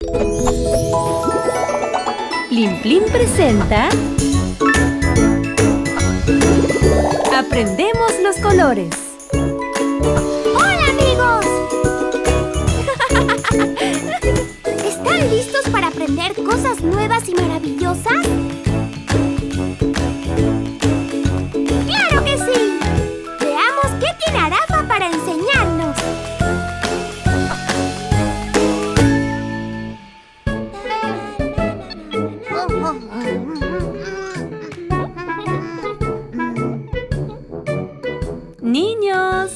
Plim Plim presenta Aprendemos los colores. ¡Hola, amigos! ¿Están listos para aprender cosas nuevas y maravillosas? ¡Claro que sí! Veamos qué tiene Arafa para enseñarnos. ¡Niños!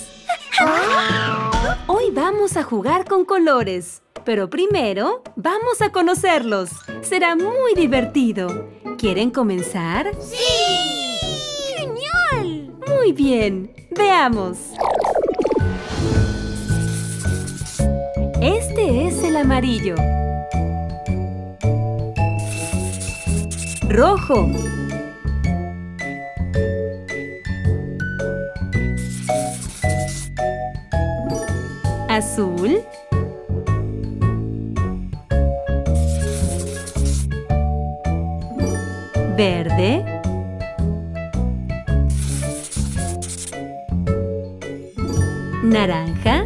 Hoy vamos a jugar con colores, pero primero vamos a conocerlos. Será muy divertido. ¿Quieren comenzar? ¡Sí! ¡Genial! Muy bien, veamos. Este es el amarillo. Rojo. Azul. Verde. Naranja.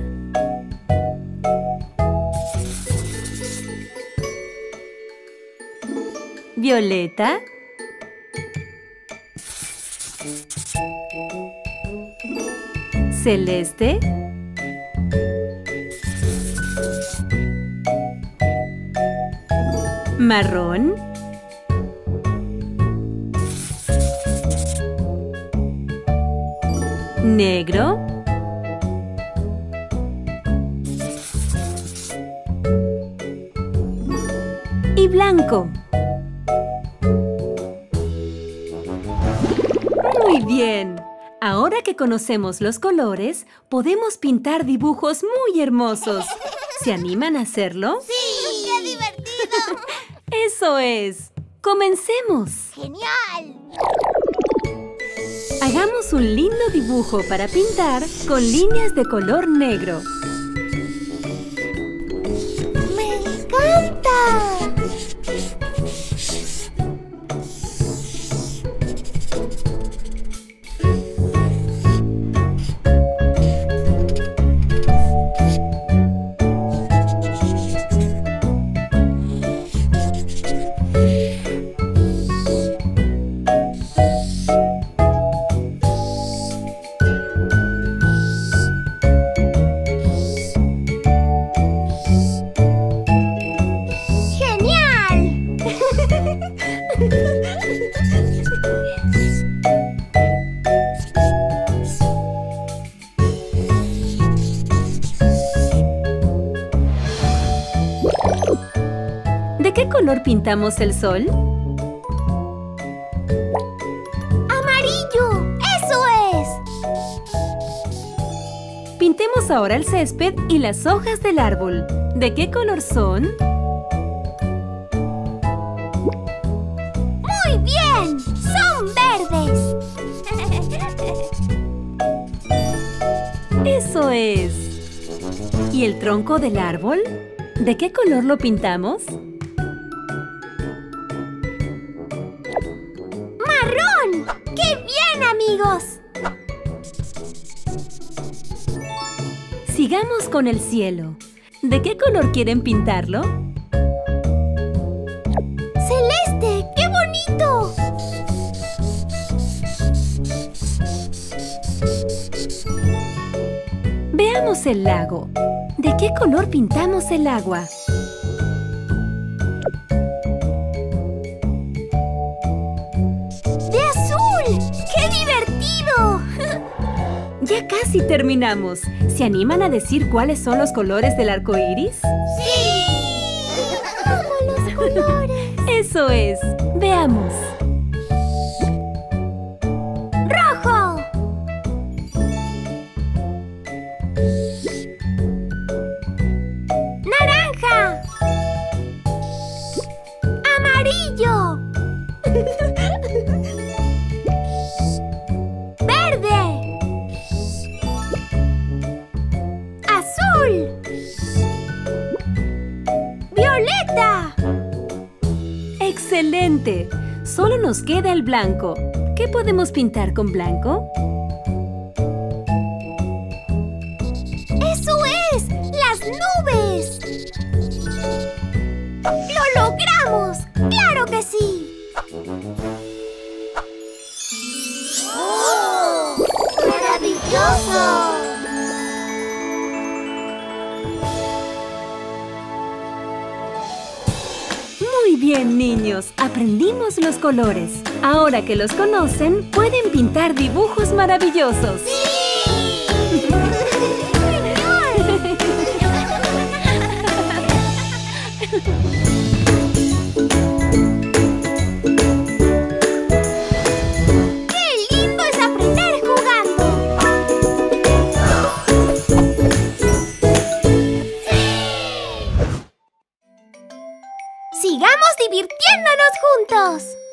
Violeta. Celeste. Marrón. Negro. Y blanco. Muy bien. Ahora que conocemos los colores, podemos pintar dibujos muy hermosos. ¿Se animan a hacerlo? ¡Sí! ¡Qué divertido! ¡Eso es! ¡Comencemos! ¡Genial! Hagamos un lindo dibujo para pintar con líneas de color negro. ¡Me encanta! ¿De qué color pintamos el sol? ¡Amarillo! ¡Eso es! Pintemos ahora el césped y las hojas del árbol. ¿De qué color son? ¡Muy bien! ¡Son verdes! ¡Eso es! ¿Y el tronco del árbol? ¿De qué color lo pintamos? ¡Marrón! ¡Qué bien, amigos! Sigamos con el cielo. ¿De qué color quieren pintarlo? ¡Celeste! ¡Qué bonito! Veamos el lago. ¿De qué color pintamos el agua? ¡De azul! ¡Qué divertido! Ya casi terminamos. ¿Se animan a decir cuáles son los colores del arco iris? ¡Sí! ¡Amo los colores! ¡Eso es! Veamos. ¡Rojo! ¡Naranja! ¡Amarillo! ¡Verde! ¡Azul! ¡Violeta! ¡Excelente! Solo nos queda el blanco. ¿Qué podemos pintar con blanco? ¡Eso es! ¡Las nubes! ¡Lo logramos! ¡Claro que sí! ¡Oh! ¡Maravilloso! Muy bien, niños. Aprendimos los colores. Ahora que los conocen, pueden pintar dibujos maravillosos. ¡Qué lindo es aprender jugando! ¡Sigamos divirtiéndonos juntos!